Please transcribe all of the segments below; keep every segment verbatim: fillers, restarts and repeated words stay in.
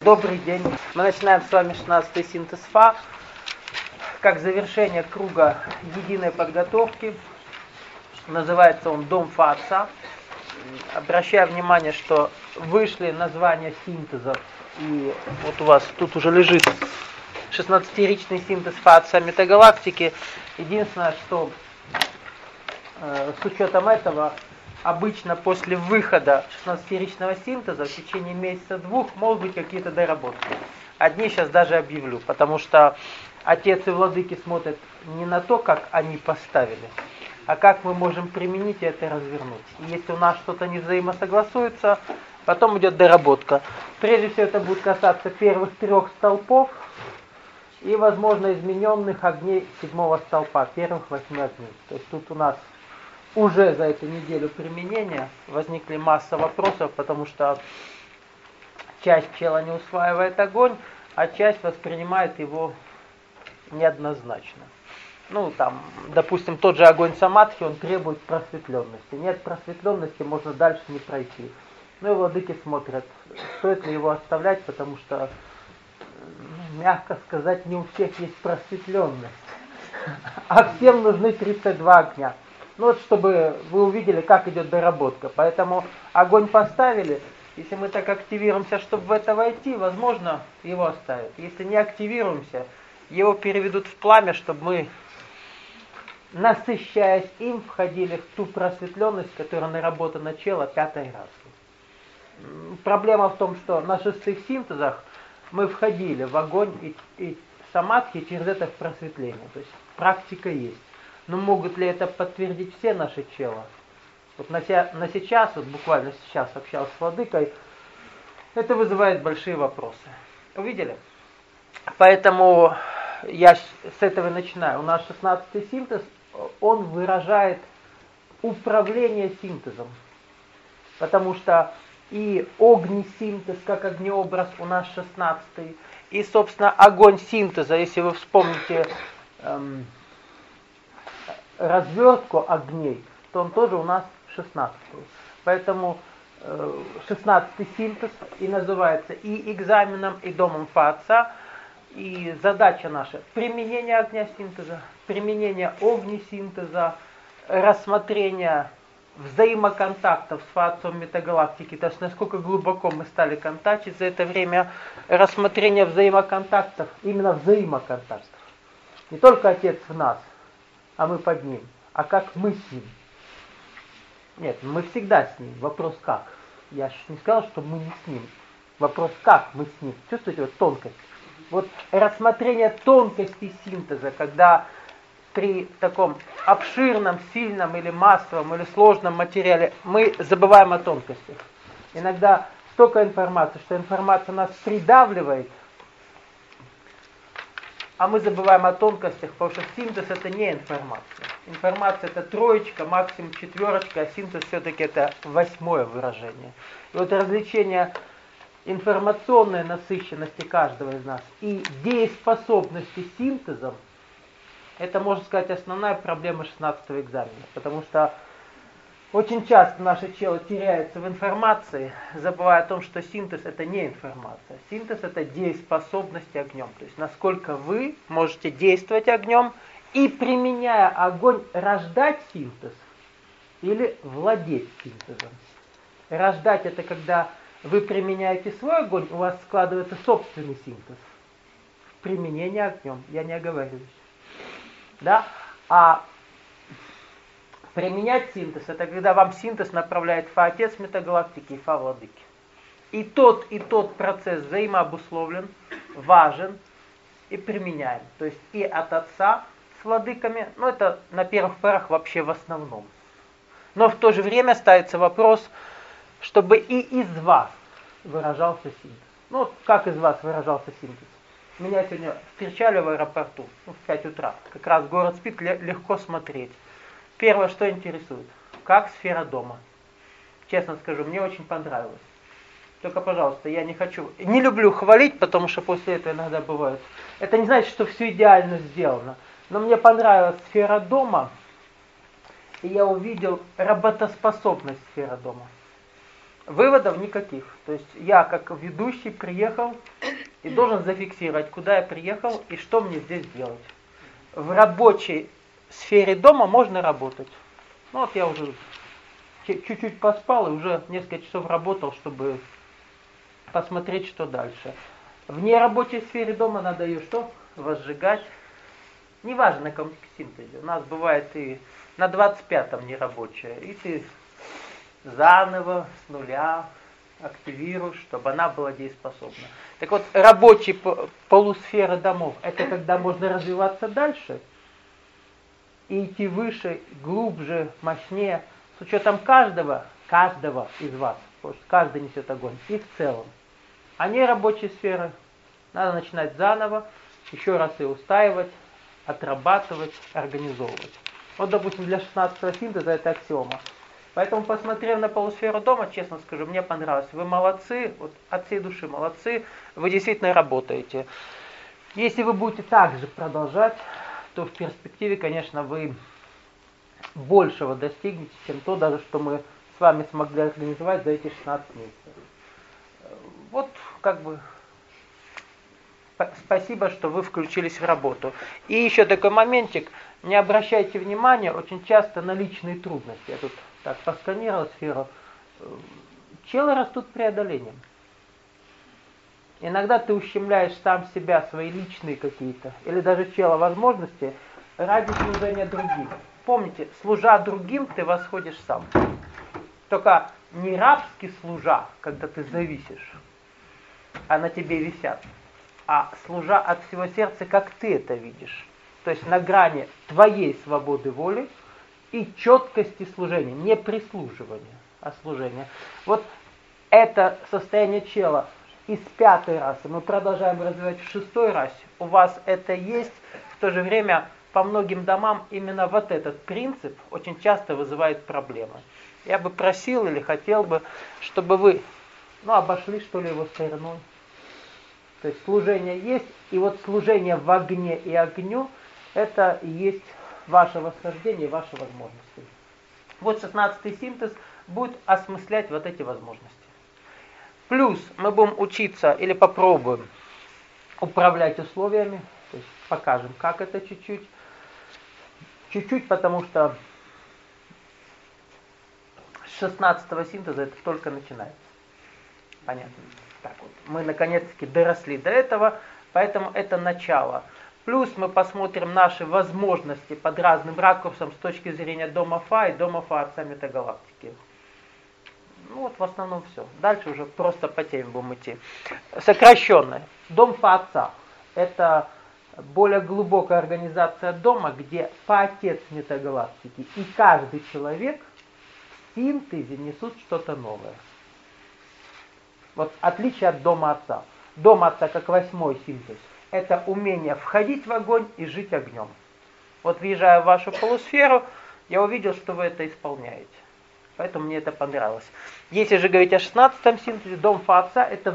Добрый день. Мы начинаем с вами шестнадцатый синтез Фа, как завершение круга единой подготовки. Называется он Дом Фа Отца. Обращаю внимание, что вышли названия синтезов, и вот у вас тут уже лежит шестнадцатиричный синтез Фа Отца метагалактики. Единственное, что э, с учетом этого, обычно после выхода шестнадцатиричного синтеза в течение месяца-двух могут быть какие-то доработки. Одни сейчас даже объявлю, потому что отец и владыки смотрят не на то, как они поставили, а как мы можем применить и это развернуть. И если у нас что-то не взаимосогласуется, потом идет доработка. Прежде всего это будет касаться первых трех столпов и, возможно, измененных огней седьмого столпа, первых восьми огней. То есть тут у нас уже за эту неделю применения возникли масса вопросов, потому что часть пчела не усваивает огонь, а часть воспринимает его неоднозначно. Ну, там, допустим, тот же огонь самадхи, он требует просветленности. Нет просветленности, можно дальше не пройти. Ну и владыки смотрят, стоит ли его оставлять, потому что, мягко сказать, не у всех есть просветленность. А всем нужны тридцать два огня. Ну вот, чтобы вы увидели, как идет доработка. Поэтому огонь поставили. Если мы так активируемся, чтобы в это войти, возможно, его оставят. Если не активируемся, его переведут в пламя, чтобы мы, насыщаясь им, входили в ту просветленность, которая наработана чело пятой раз. Проблема в том, что на шестых синтезах мы входили в огонь и, и самадхи через это в просветление. То есть практика есть. Но могут ли это подтвердить все наши чела? Вот на, ся, на сейчас, вот буквально сейчас общался с владыкой, это вызывает большие вопросы. Увидели? Поэтому я с этого начинаю. У нас шестнадцатый синтез, он выражает управление синтезом. Потому что и огнесинтез, как огнеобраз, у нас шестнадцатый. И, собственно, огонь синтеза, если вы вспомните эм, развертку огней, то он тоже у нас шестнадцатый. Поэтому э, шестнадцатый синтез и называется и экзаменом, и домом Фа Отца. И задача наша — применение огня синтеза, применение огнесинтеза, рассмотрение взаимоконтактов с Фа Отцом метагалактики, то есть насколько глубоко мы стали контактить за это время, рассмотрение взаимоконтактов, именно взаимоконтактов. Не только Отец в нас, а мы под ним, а как мы с ним. Нет, мы всегда с ним. Вопрос как. Я же не сказал, что мы не с ним. Вопрос как мы с ним. Чувствуете вот тонкость? Вот рассмотрение тонкости синтеза, когда при таком обширном, сильном или массовом или сложном материале мы забываем о тонкостях. Иногда столько информации, что информация нас придавливает, а мы забываем о тонкостях, потому что синтез — это не информация. Информация — это троечка, максимум четверочка, а синтез все-таки это восьмое выражение. И вот развлечение информационной насыщенности каждого из нас и дееспособности синтезом — это, можно сказать, основная проблема шестнадцатого экзамена. Потому что очень часто наше чело теряется в информации, забывая о том, что синтез — это не информация. Синтез — это дееспособность огнем. То есть насколько вы можете действовать огнем и, применяя огонь, рождать синтез или владеть синтезом. Рождать — это когда вы применяете свой огонь, у вас складывается собственный синтез. Применение огнем, я не оговариваюсь. Да? А применять синтез — это когда вам синтез направляет Фа Отец метагалактики и Фа Владыки. И тот, и тот процесс взаимообусловлен, важен и применяем. То есть и от Отца с владыками, ну это на первых порах вообще в основном. Но в то же время ставится вопрос, чтобы и из вас выражался синтез. Ну вот как из вас выражался синтез? Меня сегодня встречали в аэропорту, ну, в пять утра. Как раз город спит, легко смотреть. Первое, что интересует, как сфера дома. Честно скажу, мне очень понравилось. Только, пожалуйста, я не хочу, не люблю хвалить, потому что после этого иногда бывает. Это не значит, что все идеально сделано. Но мне понравилась сфера дома, и я увидел работоспособность сферы дома. Выводов никаких. То есть я, как ведущий, приехал, и должен зафиксировать, куда я приехал и что мне здесь делать. В рабочей сфере дома можно работать. Ну вот я уже чуть-чуть поспал и уже несколько часов работал, чтобы посмотреть, что дальше. В нерабочей сфере дома надо ее что? Возжигать. Неважно, на каком синтезе. У нас бывает и на двадцать пятом нерабочая, и ты заново, с нуля активируешь, чтобы она была дееспособна. Так вот, рабочие полусферы домов, это когда можно развиваться дальше и идти выше, глубже, мощнее, с учетом каждого, каждого из вас, потому что каждый несет огонь, и в целом. А нерабочие сферы надо начинать заново, еще раз ее устаивать, отрабатывать, организовывать. Вот, допустим, для шестнадцатого синтеза это аксиома. Поэтому, посмотрев на полусферу дома, честно скажу, мне понравилось. Вы молодцы, вот от всей души молодцы, вы действительно работаете. Если вы будете так же продолжать, то в перспективе, конечно, вы большего достигнете, чем то, даже что мы с вами смогли организовать за эти шестнадцать месяцев. Вот, как бы, спасибо, что вы включились в работу. И еще такой моментик, не обращайте внимания очень часто на личные трудности. Я тут так посканировал сферу. Челы растут преодолением. Иногда ты ущемляешь сам себя, свои личные какие-то, или даже чела возможности, ради служения другим. Помните, служа другим, ты восходишь сам. Только не рабски служа, когда ты зависишь, а на тебе висят, а служа от всего сердца, как ты это видишь. То есть на грани твоей свободы воли и четкости служения, не прислуживания, а служения. Вот это состояние чела из пятой расы мы продолжаем развивать в шестой расе. У вас это есть, в то же время по многим домам именно вот этот принцип очень часто вызывает проблемы. Я бы просил или хотел бы, чтобы вы, ну, обошли что ли его стороной. То есть служение есть, и вот служение в огне и огню, это и есть ваше восхождение, ваши возможности. Вот шестнадцатый синтез будет осмыслять вот эти возможности. Плюс мы будем учиться или попробуем управлять условиями, то есть покажем, как это чуть-чуть. Чуть-чуть, потому что с шестнадцатого синтеза это только начинается. Понятно. Так вот, мы наконец-таки доросли до этого, поэтому это начало. Плюс мы посмотрим наши возможности под разным ракурсом с точки зрения дома Фа и дома Фа Отца Метагалактики. Ну вот в основном все. Дальше уже просто по теме будем идти. Сокращенно. Дом Фа Отца. Это более глубокая организация дома, где Фа Отец Метагалактики и каждый человек в синтезе несут что-то новое. Вот отличие от дома Отца. Дом Отца, как восьмой синтез, это умение входить в огонь и жить огнем. Вот въезжая в вашу полусферу, я увидел, что вы это исполняете. Поэтому мне это понравилось. Если же говорить о шестнадцатом синтезе, дом Фа Отца это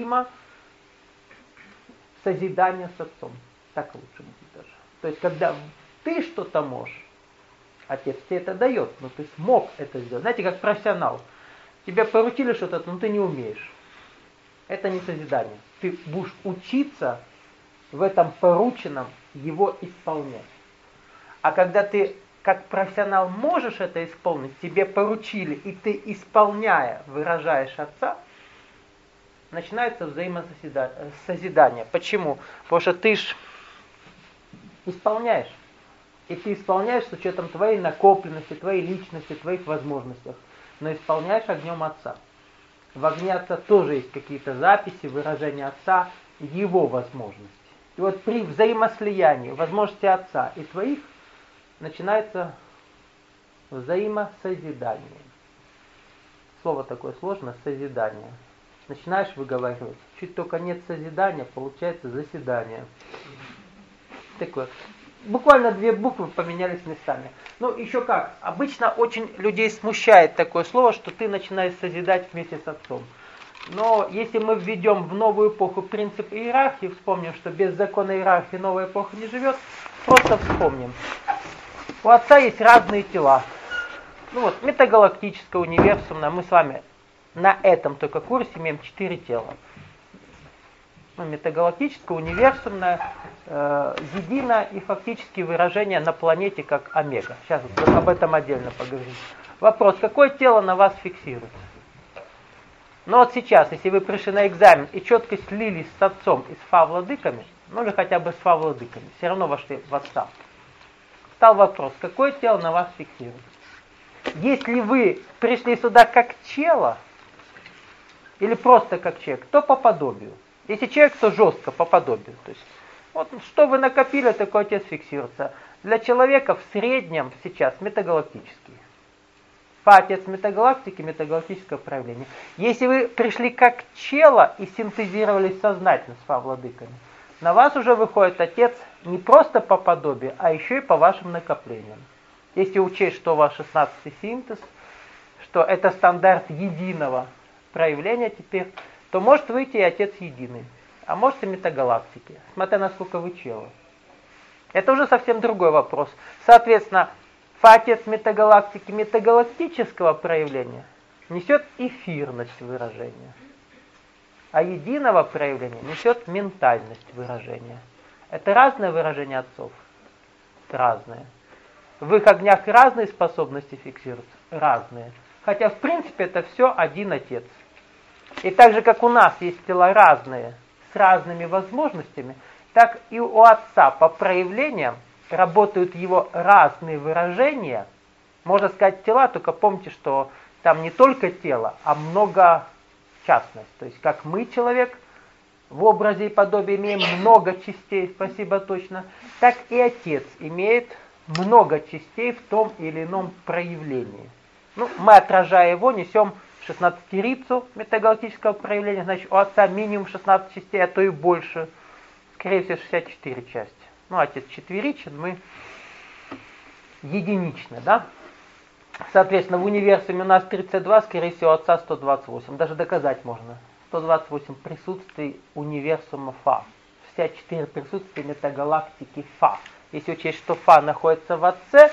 взаимосозидание с Отцом. Так лучше будет даже. То есть, когда ты что-то можешь, Отец тебе это дает, но ты смог это сделать. Знаете, как профессионал. Тебе поручили что-то, но ты не умеешь. Это не созидание. Ты будешь учиться в этом порученном его исполнять. А когда ты как профессионал можешь это исполнить, тебе поручили, и ты, исполняя, выражаешь Отца, начинается взаимосозидание. Почему? Потому что ты ж исполняешь. И ты исполняешь с учетом твоей накопленности, твоей личности, твоих возможностей. Но исполняешь огнем Отца. В огне Отца тоже есть какие-то записи, выражения Отца, его возможности. И вот при взаимослиянии возможности Отца и твоих начинается взаимосозидание. Слово такое сложное, созидание. Начинаешь выговаривать. Чуть только нет созидания, получается заседание. Так вот. Буквально две буквы поменялись местами. Ну, еще как. Обычно очень людей смущает такое слово, что ты начинаешь созидать вместе с Отцом. Но если мы введем в новую эпоху принцип иерархии, вспомним, что без закона иерархии новая эпоха не живет, просто вспомним. У Отца есть разные тела. Ну вот, метагалактическое, универсумное. Мы с вами на этом только курсе имеем четыре тела. Ну, метагалактическое, универсумное, э, единое и фактически выражение на планете как омега. Сейчас вот об этом отдельно поговорим. Вопрос, какое тело на вас фиксируется? Но вот сейчас, если вы пришли на экзамен и четко слились с отцом и с фа-владыками, ну или хотя бы с фа-владыками, все равно вошли в отца. Стал вопрос, какое тело на вас фиксируется? Если вы пришли сюда как чело, или просто как человек, то по подобию. Если человек, то жестко, по подобию. То есть, вот что вы накопили, такой отец фиксируется. Для человека в среднем сейчас метагалактический. Фа-отец метагалактики, метагалактическое проявление. Если вы пришли как чело и синтезировались сознательно с фа-владыками, на вас уже выходит отец не просто по подобию, а еще и по вашим накоплениям. Если учесть, что у вас шестнадцатый синтез, что это стандарт единого проявления теперь, то может выйти и отец единый, а может и метагалактики, смотря насколько вы чело. Это уже совсем другой вопрос. Соответственно, фа-отец метагалактики, метагалактического проявления несет эфирность выражения, а единого проявления несет ментальность выражения. Это разное выражение отцов? Разные. В их огнях разные способности фиксируются? Разные. Хотя в принципе это все один отец. И так же как у нас есть тела разные, с разными возможностями, так и у отца по проявлениям работают его разные выражения. Можно сказать тела, только помните, что там не только тело, а много частность. То есть как мы, человек, в образе и подобии имеем много частей, спасибо точно, так и отец имеет много частей в том или ином проявлении. Ну, мы, отражая его, несем шестнадцатирицу метагалактического проявления, значит, у отца минимум шестнадцать частей, а то и больше, скорее всего, шестьдесят четыре части. Ну, отец четверичен, мы единичны, да? Соответственно, в универсуме у нас тридцать два, скорее всего, у отца сто двадцать восемь. Даже доказать можно. сто двадцать восемь присутствий универсума Фа. шестьдесят четыре присутствия метагалактики Фа. Если учесть, что Фа находится в отце,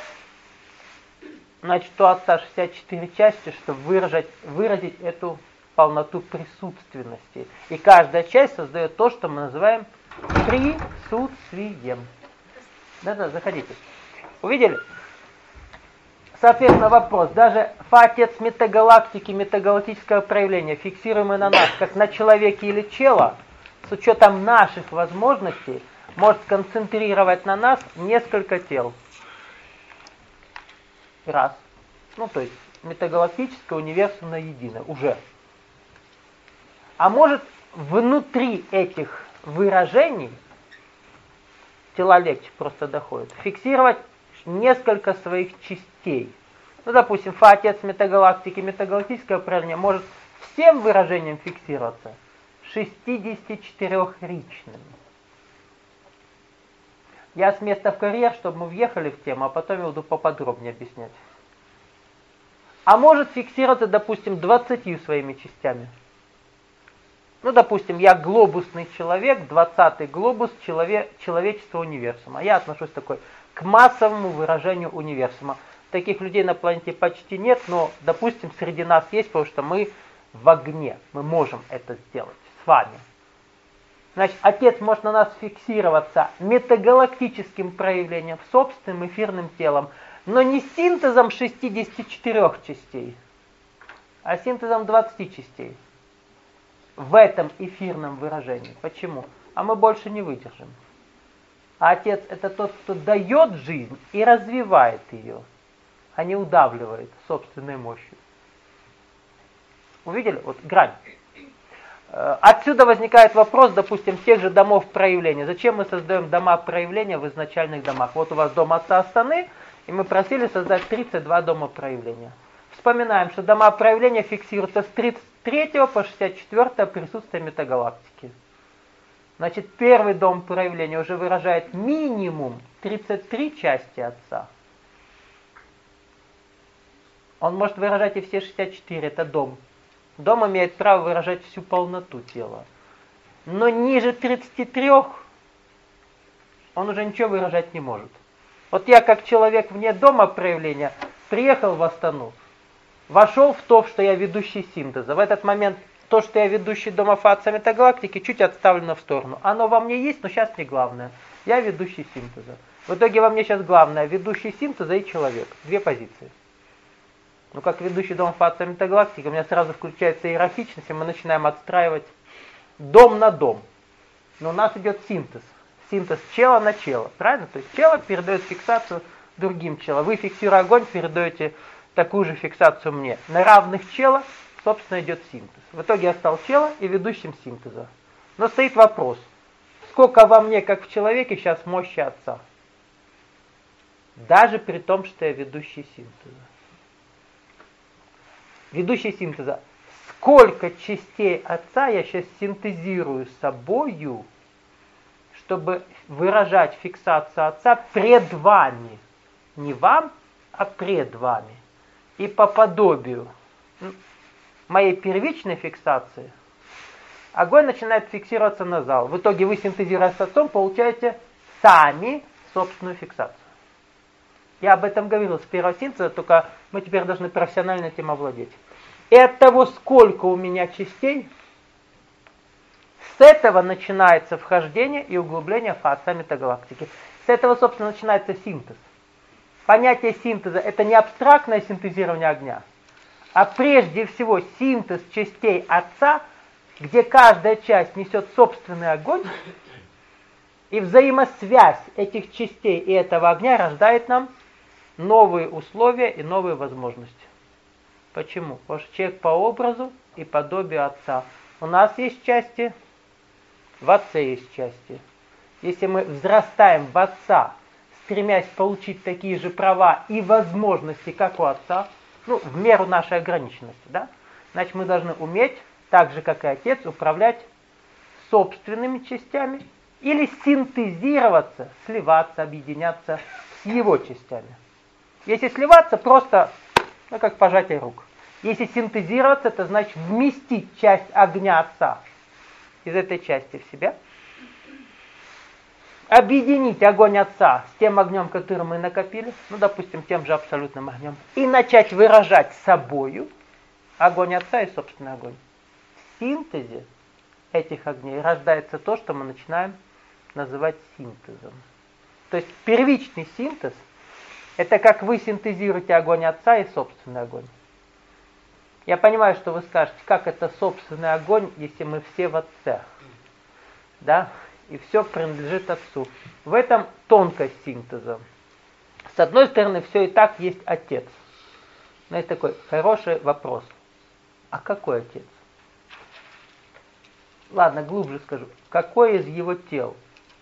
значит, у отца шестьдесят четыре части, чтобы выразить, выразить эту полноту присутственности. И каждая часть создает то, что мы называем присутствием. Да-да, заходите. Увидели? Соответственно, вопрос. Даже фа-отец метагалактики, метагалактического проявления, фиксируемый на нас, как на человеке или чело, с учетом наших возможностей, может сконцентрировать на нас несколько тел. Раз. Ну, то есть, метагалактическое, универсумное, единое. Уже. А может внутри этих выражений, тела легче просто доходят, фиксировать несколько своих частей. Ну, допустим, фа-отец метагалактики, метагалактическое проявление может всем выражением фиксироваться шестидесятичетырёхричным. Я с места в карьер, чтобы мы въехали в тему, а потом я буду поподробнее объяснять. А может фиксироваться, допустим, двадцатью своими частями. Ну, допустим, я глобусный человек, двадцатый глобус челове, человечества универсума. Я отношусь такой к массовому выражению универсума. Таких людей на планете почти нет, но, допустим, среди нас есть, потому что мы в огне. Мы можем это сделать с вами. Значит, отец может на нас фиксироваться метагалактическим проявлением, собственным эфирным телом, но не синтезом шестидесяти четырёх частей, а синтезом двадцати частей. В этом эфирном выражении. Почему? А мы больше не выдержим. А отец это тот, кто дает жизнь и развивает ее, а не удавливает собственной мощью. Увидели? Вот грань. Отсюда возникает вопрос, допустим, тех же домов проявления. Зачем мы создаем дома проявления в изначальных домах? Вот у вас дом отца Астаны, и мы просили создать тридцать два дома проявления. Вспоминаем, что дома проявления фиксируются с тридцать третьего по шестьдесят четвёртое присутствие метагалактики. Значит, первый дом проявления уже выражает минимум тридцать три части отца. Он может выражать и все шестьдесят четыре, это дом. Дом имеет право выражать всю полноту тела. Но ниже тридцати трёх он уже ничего выражать не может. Вот я как человек вне дома проявления приехал в Астану, вошел в то, что я ведущий синтеза. В этот момент то, что я ведущий дома фаца метагалактики, чуть отставлено в сторону. Оно во мне есть, но сейчас не главное. Я ведущий синтеза. В итоге во мне сейчас главное ведущий синтеза и человек. Две позиции. Ну, как ведущий дом фаца метагалактики, у меня сразу включается иерархичность, и мы начинаем отстраивать дом на дом. Но у нас идет синтез. Синтез чела на чело. Правильно? То есть чело передает фиксацию другим чело. Вы, фиксируя огонь, передаете такую же фиксацию мне. На равных чела, собственно, идет синтез. В итоге я стал чело и ведущим синтеза. Но стоит вопрос. Сколько во мне, как в человеке, сейчас мощи Отца? Даже при том, что я ведущий синтеза. Ведущий синтеза. Сколько частей Отца я сейчас синтезирую собою, чтобы выражать фиксацию Отца пред вами. Не вам, а пред вами. И по подобию моей первичной фиксации огонь начинает фиксироваться на зал. В итоге вы, синтезируя с Отцом, получаете сами собственную фиксацию. Я об этом говорил с первого синтеза, только мы теперь должны профессионально этим овладеть. И от того, сколько у меня частей, с этого начинается вхождение и углубление фаца метагалактики. С этого, собственно, начинается синтез. Понятие синтеза – это не абстрактное синтезирование огня, а прежде всего синтез частей Отца, где каждая часть несет собственный огонь, и взаимосвязь этих частей и этого огня рождает нам новые условия и новые возможности. Почему? Потому что человек по образу и подобию Отца. У нас есть части, в Отце есть части. Если мы взрастаем в Отца, стремясь получить такие же права и возможности, как у Отца, ну, в меру нашей ограниченности, да, значит, мы должны уметь, так же, как и Отец, управлять собственными частями или синтезироваться, сливаться, объединяться с его частями. Если сливаться, просто, ну, как пожатие рук. Если синтезироваться, это значит вместить часть огня Отца из этой части в себя, объединить огонь Отца с тем огнем, который мы накопили, ну, допустим, тем же абсолютным огнем, и начать выражать собою огонь Отца и собственный огонь. В синтезе этих огней рождается то, что мы начинаем называть синтезом. То есть первичный синтез – это как вы синтезируете огонь Отца и собственный огонь. Я понимаю, что вы скажете, как это собственный огонь, если мы все в Отце, да? И все принадлежит Отцу. В этом тонкость синтеза. С одной стороны, все и так есть Отец. Но есть такой хороший вопрос. А какой Отец? Ладно, глубже скажу. Какой из его тел?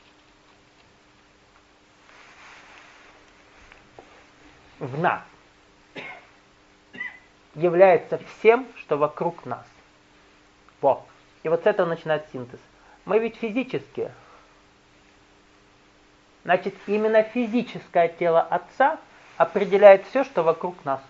В нас является всем, что вокруг нас. Во. И вот с этого начинается синтез. Мы ведь физические. Значит, именно физическое тело Отца определяет все, что вокруг нас.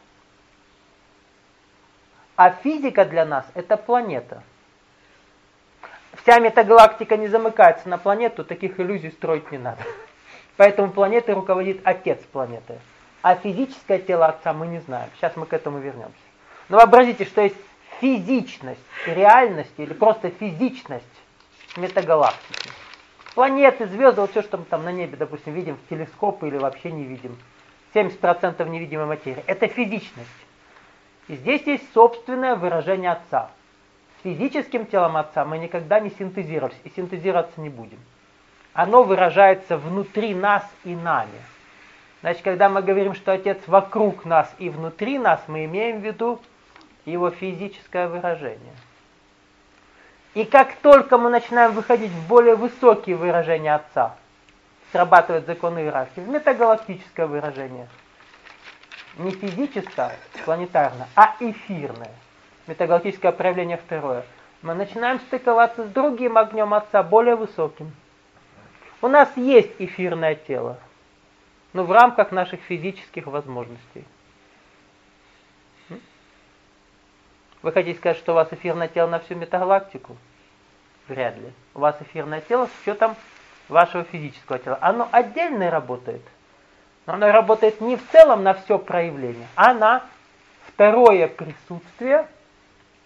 А физика для нас – это планета. Вся метагалактика не замыкается на планету, таких иллюзий строить не надо. Поэтому планетой руководит Отец планеты. А физическое тело Отца мы не знаем. Сейчас мы к этому вернемся. Но вообразите, что есть физичность реальности или просто физичность метагалактики. Планеты, звезды, вот все, что мы там на небе, допустим, видим в телескопы или вообще не видим. семьдесят процентов невидимой материи. Это физичность. И здесь есть собственное выражение Отца. С физическим телом Отца мы никогда не синтезировались и синтезироваться не будем. Оно выражается внутри нас и нами. Значит, когда мы говорим, что Отец вокруг нас и внутри нас, мы имеем в виду его физическое выражение. И как только мы начинаем выходить в более высокие выражения Отца, срабатывает закон иерархии, в метагалактическое выражение. Не физическое, планетарное, а эфирное. Метагалактическое проявление второе. Мы начинаем стыковаться с другим огнем Отца, более высоким. У нас есть эфирное тело, но в рамках наших физических возможностей. Вы хотите сказать, что у вас эфирное тело на всю метагалактику? Вряд ли. У вас эфирное тело с учетом вашего физического тела. Оно отдельно работает, но оно работает не в целом на все проявление, а на второе присутствие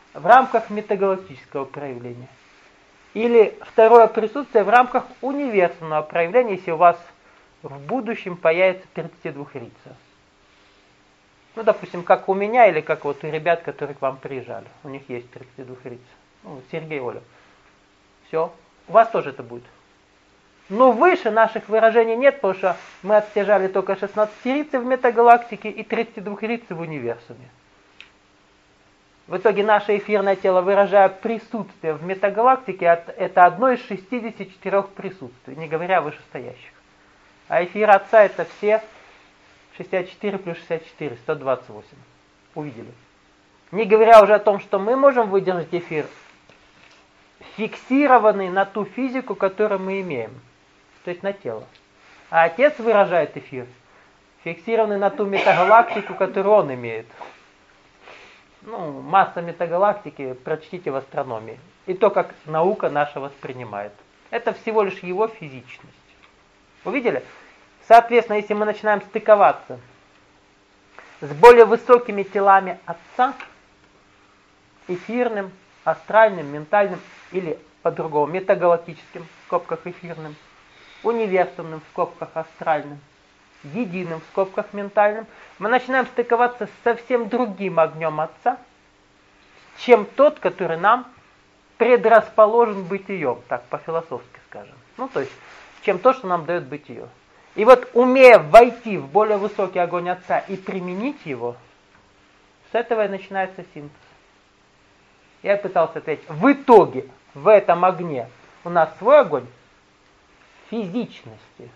в рамках метагалактического проявления. Или второе присутствие в рамках универсального проявления, если у вас в будущем появится тридцатидвухрица. Ну, допустим, как у меня или как вот у ребят, которые к вам приезжали. У них есть тридцатидвухрица. Ну, Сергей, Оля. Все. У вас тоже это будет. Но выше наших выражений нет, потому что мы отстежали только шестнадцатирицы в метагалактике и тридцатидвухрицы в универсуме. В итоге наше эфирное тело, выражая присутствие в метагалактике, это одно из шестидесяти четырёх присутствий, не говоря о вышестоящих. А эфир Отца это все шестьдесят четыре плюс шестьдесят четыре, сто двадцать восемь. Увидели? Не говоря уже о том, что мы можем выдержать эфир, фиксированный на ту физику, которую мы имеем, то есть на тело. А Отец выражает эфир, фиксированный на ту метагалактику, которую он имеет. Ну, масса метагалактики, прочтите в астрономии. И то, как наука наша воспринимает. Это всего лишь его физичность. Увидели? Соответственно, если мы начинаем стыковаться с более высокими телами Отца, эфирным, астральным, ментальным, или по-другому, метагалактическим, в скобках эфирным, универсальным, в скобках астральным, единым, в скобках ментальным, мы начинаем стыковаться с совсем другим огнем Отца, чем тот, который нам предрасположен бытием, так по-философски скажем. Ну, то есть, чем то, что нам дает бытие. И вот, умея войти в более высокий огонь Отца и применить его, с этого и начинается синтез. Я пытался ответить, в итоге, в этом огне у нас свой огонь физичности.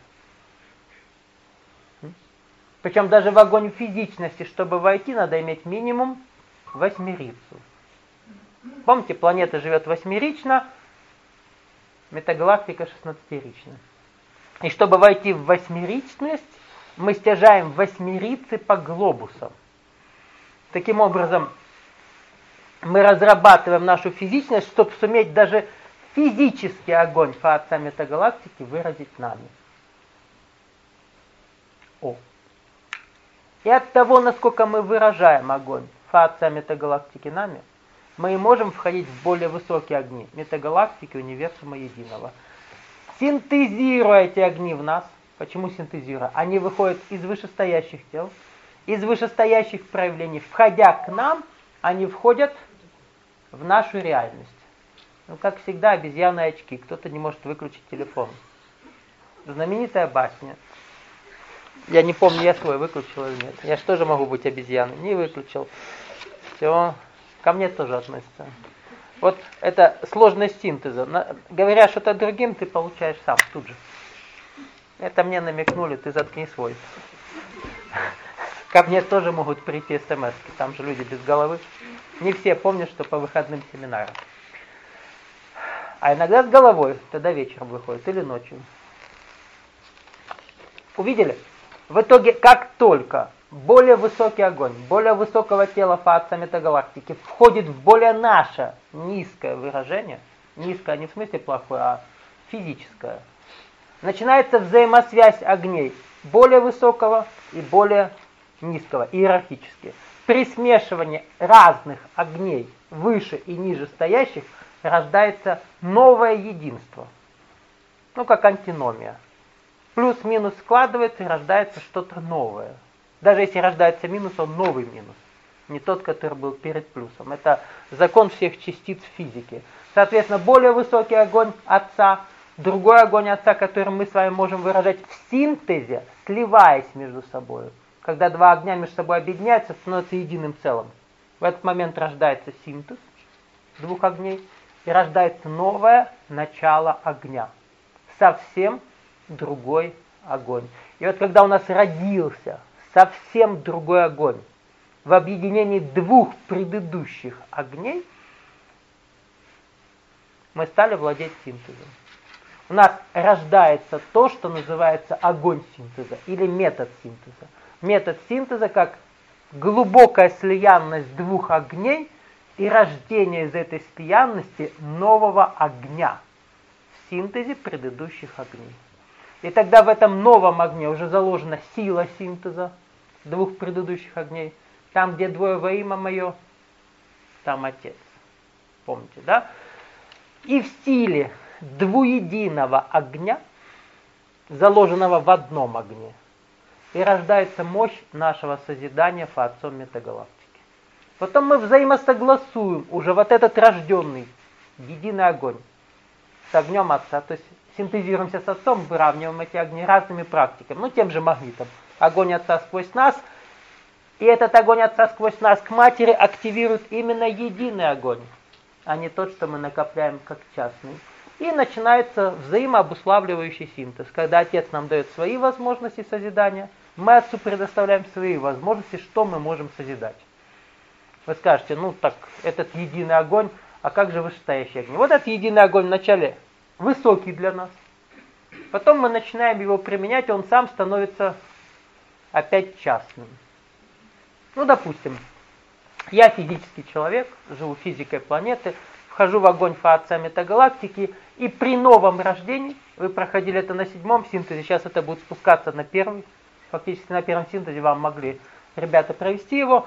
Причем даже в огонь физичности, чтобы войти, надо иметь минимум восьмерицу. Помните, планета живет восьмерично, метагалактика шестнадцатирична. И чтобы войти в восьмеричность, мы стяжаем восьмерицы по глобусам. Таким образом, мы разрабатываем нашу физичность, чтобы суметь даже физический огонь Фа-Отца метагалактики выразить нами. О. И от того, насколько мы выражаем огонь Фа-Отца метагалактики нами, мы и можем входить в более высокие огни метагалактики, универсума единого. Синтезируя эти огни в нас, почему синтезируя? Они выходят из вышестоящих тел, из вышестоящих проявлений. Входя к нам, они входят в нашу реальность. Ну, как всегда, обезьяны очки. Кто-то не может выключить телефон. Знаменитая басня. Я не помню, я свой выключил или нет. Я же тоже могу быть обезьяной. Не выключил. Все. Ко мне тоже относится. Вот это сложность синтеза. На, говоря что-то другим, ты получаешь сам тут же. Это мне намекнули, ты заткни свой. Ко мне тоже могут прийти смс-ки. Там же люди без головы. Не все помнят, что по выходным семинарам. А иногда с головой, тогда вечером выходит или ночью. Увидели? В итоге, как только более высокий огонь, более высокого тела Фа-Отца метагалактики входит в более наше низкое выражение, низкое не в смысле плохое, а физическое, начинается взаимосвязь огней более высокого и более низкого, иерархически. При смешивании разных огней выше и ниже стоящих рождается новое единство. Ну, как антиномия. Плюс-минус складывается и рождается что-то новое. Даже если рождается минус, он новый минус. Не тот, который был перед плюсом. Это закон всех частиц физики. Соответственно, более высокий огонь Отца, другой огонь Отца, который мы с вами можем выражать в синтезе, сливаясь между собой. Когда два огня между собой объединяются, становятся единым целым. В этот момент рождается синтез двух огней и рождается новое начало огня. Совсем другой огонь. И вот когда у нас родился совсем другой огонь в объединении двух предыдущих огней, мы стали владеть синтезом. У нас рождается то, что называется огонь синтеза или метод синтеза. Метод синтеза как глубокая слиянность двух огней и рождение из этой слиянности нового огня в синтезе предыдущих огней. И тогда в этом новом огне уже заложена сила синтеза двух предыдущих огней. Там, где двое во имя мое, там Отец. помните, да? И в силе двуединого огня, заложенного в одном огне, и рождается мощь нашего созидания Фаотцом метагалактики. Потом мы взаимосогласуем уже вот этот рожденный единый огонь с огнем Отца, то есть синтезируемся с Отцом, выравниваем эти огни разными практиками, ну тем же магнитом. Огонь Отца сквозь нас, и этот огонь Отца сквозь нас к Матери активирует именно единый огонь, а не тот, что мы накопляем как частный. И начинается взаимообуславливающий синтез, когда Отец нам дает свои возможности созидания, мы Отцу предоставляем свои возможности, что мы можем созидать. Вы скажете, ну так, этот единый огонь, а как же вышестоящий огонь? Вот этот единый огонь вначале высокий для нас. Потом мы начинаем его применять, и он сам становится опять частным. Ну, допустим, я физический человек, живу физикой планеты, вхожу в огонь Фаотца метагалактики, и при новом рождении, вы проходили это на седьмом синтезе, сейчас это будет спускаться на первый, фактически на первом синтезе вам могли ребята провести его,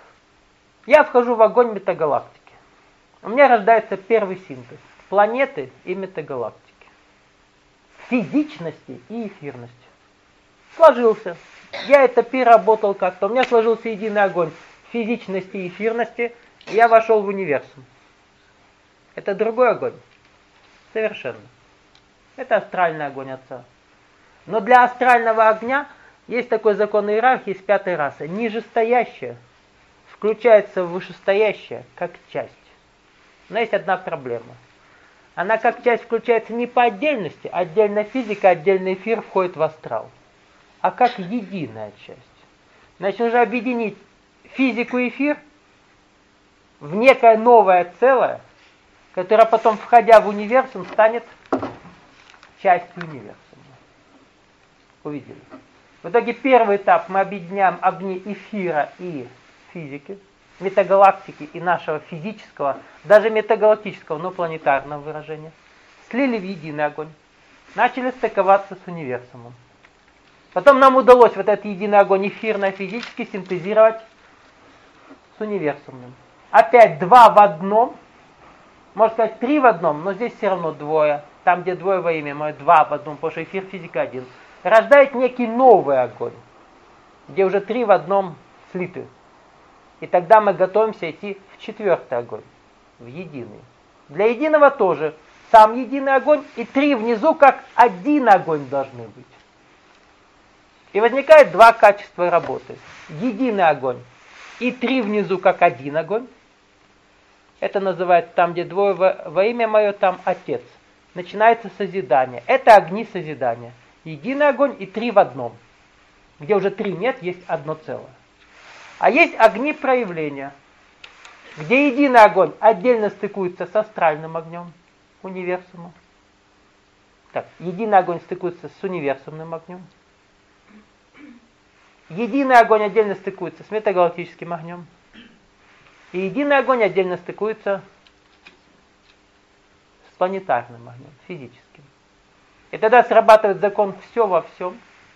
я вхожу в огонь метагалактики. У меня рождается первый синтез планеты и метагалактики. Физичности и эфирности. Сложился. Я это переработал как-то. У меня сложился единый огонь физичности и эфирности. И я вошел в универсум. Это другой огонь. Совершенно. Это астральный огонь Отца. Но для астрального огня есть такой закон иерархии с пятой расы. Нижестоящее включается в вышестоящее как часть. Но есть одна проблема. Она как часть включается не по отдельности, отдельная физика, отдельный эфир входит в астрал, а как единая часть. Значит, нужно объединить физику и эфир в некое новое целое, которое потом, входя в универсум, станет частью универсума. Увидели? В итоге первый этап мы объединяем огни эфира и физики, метагалактики и нашего физического, даже метагалактического, но планетарного выражения, слили в единый огонь, начали стыковаться с универсумом. Потом нам удалось вот этот единый огонь эфирно-физически синтезировать с универсумным. Опять два в одном, можно сказать три в одном, но здесь все равно двое. Там, где двое во имя мое, два в одном, потому что эфир, физика один. Рождает некий новый огонь, где уже три в одном слиты. И тогда мы готовимся идти в четвертый огонь, в единый. Для единого тоже сам единый огонь и три внизу как один огонь должны быть. И возникает два качества работы. Единый огонь и три внизу как один огонь. Это называется там, где двое во, во имя мое, там Отец. Начинается созидание. Это огни созидания. Единый огонь и три в одном. Где уже три нет, есть одно целое. А есть огни проявления, где единый огонь отдельно стыкуется с астральным огнем универсума. Так, единый огонь стыкуется с универсумным огнем. Единый огонь отдельно стыкуется с метагалактическим огнем. И единый огонь отдельно стыкуется с планетарным огнем, физическим. И тогда срабатывает закон все во всем.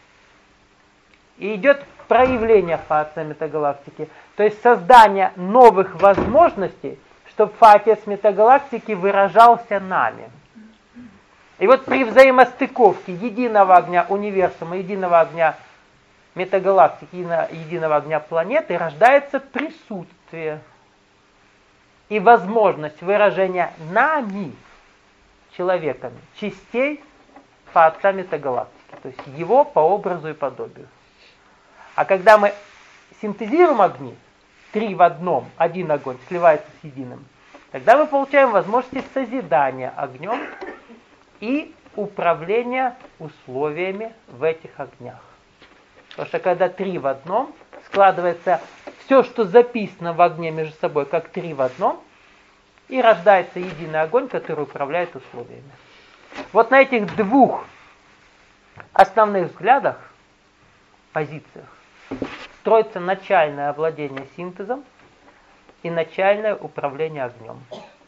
И идет проявление Фаотца метагалактики, то есть создание новых возможностей, чтобы Фаотец метагалактики выражался нами. И вот при взаимостыковке единого огня универсума, единого огня метагалактики и единого огня планеты рождается присутствие и возможность выражения нами, человеками, частей Фаотца метагалактики, то есть его по образу и подобию. А когда мы синтезируем огни, три в одном, один огонь сливается с единым, тогда мы получаем возможности созидания огнем и управления условиями в этих огнях. Потому что когда три в одном, складывается все, что записано в огне между собой, как три в одном, и рождается единый огонь, который управляет условиями. Вот на этих двух основных взглядах, позициях, строится начальное овладение синтезом и начальное управление огнем.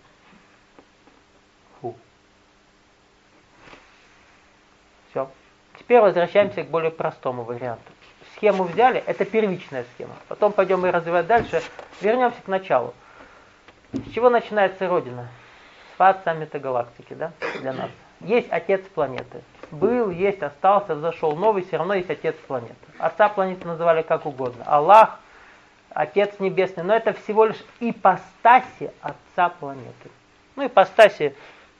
Фу. Все. Теперь возвращаемся к более простому варианту. Схему взяли, это первичная схема. Потом пойдем и развивать дальше. Вернемся к началу. С чего начинается Родина? С Фаца метагалактики, да, для нас. Есть отец планеты. Был, есть, остался, взошел новый, все равно есть отец планеты. Отца планеты называли как угодно. Аллах, Отец Небесный. Но это всего лишь ипостаси отца планеты. Ну, ипостаси...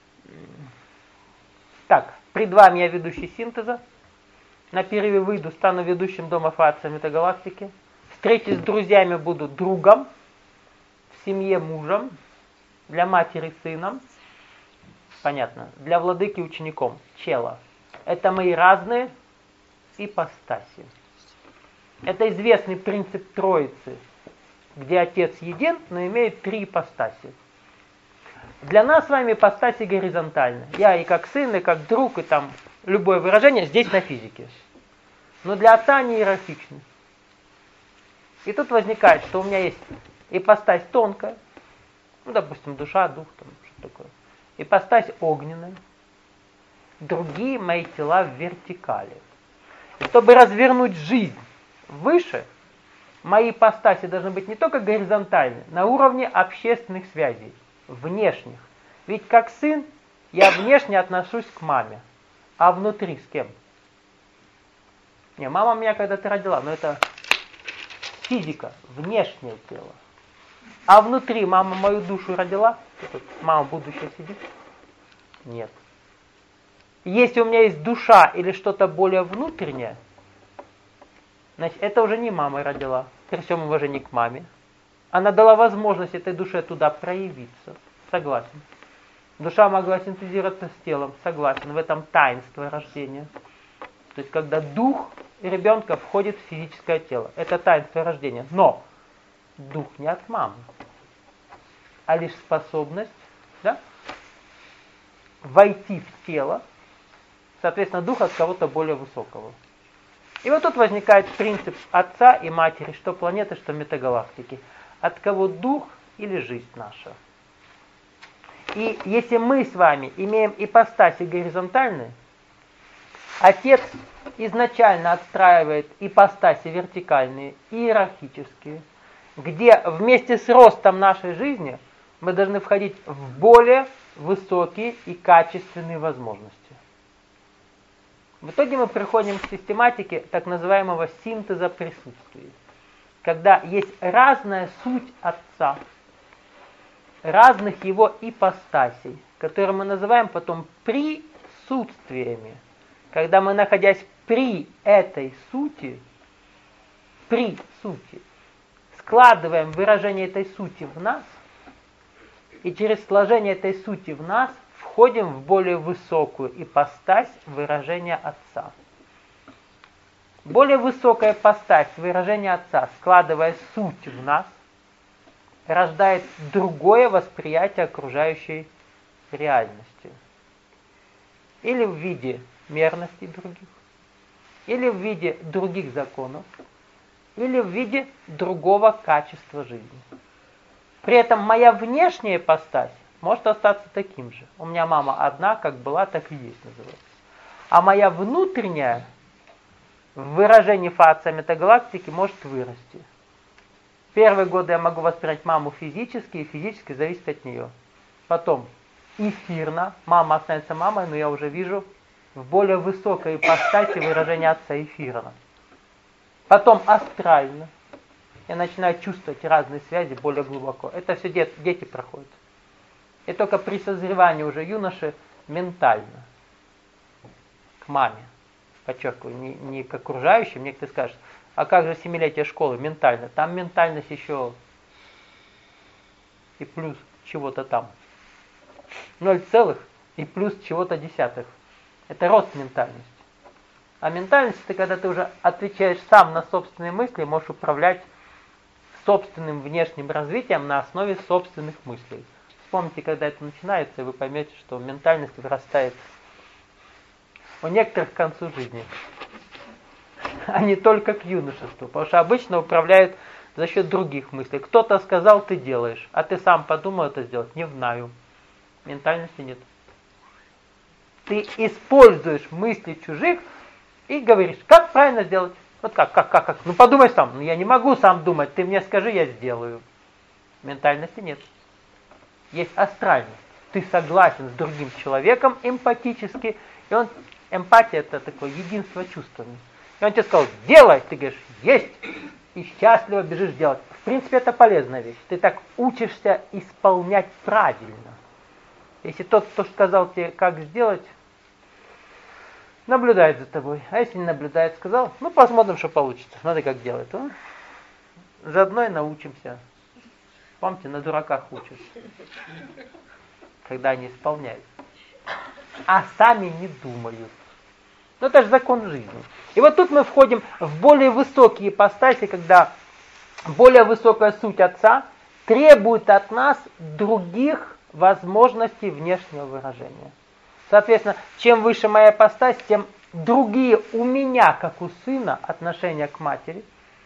Так, пред вами я ведущий синтеза. На перерыве выйду, стану ведущим дома Фаца метагалактики. Встречи с друзьями буду другом. В семье мужем. Для матери сыном. Понятно. Для владыки учеником. Чела. Это мои разные ипостаси. Это известный принцип Троицы, где Отец един, но имеет три ипостаси. Для нас с вами ипостаси горизонтальны. Я и как сын, и как друг, и там любое выражение здесь на физике. Но для Отца они иерархичны. И тут возникает, что у меня есть ипостась тонкая, ну, допустим, душа, дух, там что такое. Ипостась огненная. Другие мои тела в вертикали. И чтобы развернуть жизнь выше, мои ипостаси должны быть не только горизонтальны, на уровне общественных связей, внешних. Ведь как сын я внешне отношусь к маме, а внутри с кем? Не, мама меня когда-то родила, но это физика, внешнее тело. А внутри мама мою душу родила? Мама будущее сидит? Нет. Если у меня есть душа или что-то более внутреннее, значит, это уже не мама родила, при всем уважении к маме. Она дала возможность этой душе туда проявиться. Согласен. Душа могла синтезироваться с телом. Согласен. В этом таинство рождения. То есть, когда дух ребенка входит в физическое тело. Это таинство рождения. Но дух не от мамы, а лишь способность, да, войти в тело. Соответственно, дух от кого-то более высокого. И вот тут возникает принцип отца и матери, что планеты, что метагалактики. От кого дух или жизнь наша. И если мы с вами имеем ипостаси горизонтальные, Отец изначально отстраивает ипостаси вертикальные, иерархические, где вместе с ростом нашей жизни мы должны входить в более высокие и качественные возможности. В итоге мы приходим к систематике так называемого синтеза присутствий, когда есть разная суть Отца, разных его ипостасей, которые мы называем потом присутствиями. Когда мы, находясь при этой сути, при сути, складываем выражение этой сути в нас, и через сложение этой сути в нас входим в более высокую ипостась выражения Отца. Более высокая ипостась выражения Отца, складывая суть в нас, рождает другое восприятие окружающей реальности. Или в виде мерностей других, или в виде других законов, или в виде другого качества жизни. При этом моя внешняя ипостась может остаться таким же. У меня мама одна, как была, так и есть, называется. А моя внутренняя, в выражении Фаца метагалактики, может вырасти. Первые годы я могу воспринять маму физически, и физически зависит от нее. Потом эфирно, мама останется мамой, но я уже вижу в более высокой ипостаси выражения Отца эфирно. Потом астрально. Я начинаю чувствовать разные связи более глубоко. Это все дет, дети проходят. И только при созревании уже юноши ментально. К маме. Подчеркиваю, не, не к окружающим. Некоторые скажут, а как же семилетие школы ментально? Там ментальность еще и плюс чего-то там. Ноль целых и плюс чего-то десятых. Это рост ментальности. А ментальность это когда ты уже отвечаешь сам на собственные мысли, можешь управлять собственным внешним развитием на основе собственных мыслей. Вспомните, когда это начинается, и вы поймете, что ментальность вырастает у некоторых к концу жизни, а не только к юношеству. Потому что обычно управляют за счет других мыслей. Кто-то сказал, ты делаешь, а ты сам подумал это сделать. Не знаю. Ментальности нет. Ты используешь мысли чужих и говоришь, как правильно сделать. Вот как, как, как, как. Ну подумай сам. Ну я не могу сам думать, ты мне скажи, я сделаю. Ментальности нет. есть астральность. Ты согласен с другим человеком эмпатически, и он, эмпатия это такое единство чувствами. И он тебе сказал, делай, ты говоришь, есть, и счастливо бежишь делать. В принципе, это полезная вещь. Ты так учишься исполнять правильно. Если тот, кто сказал тебе, как сделать, наблюдает за тобой. А если не наблюдает, сказал, ну посмотрим, что получится. Смотри, как делает. А? Заодно и научимся. Помните, на дураках учат. Когда они исполняют. А сами не думают. Ну это же закон жизни. И вот тут мы входим в более высокие ипостаси, когда более высокая суть Отца требует от нас других возможностей внешнего выражения. Соответственно, чем выше моя ипостась, тем другие у меня, как у сына, отношения к матери.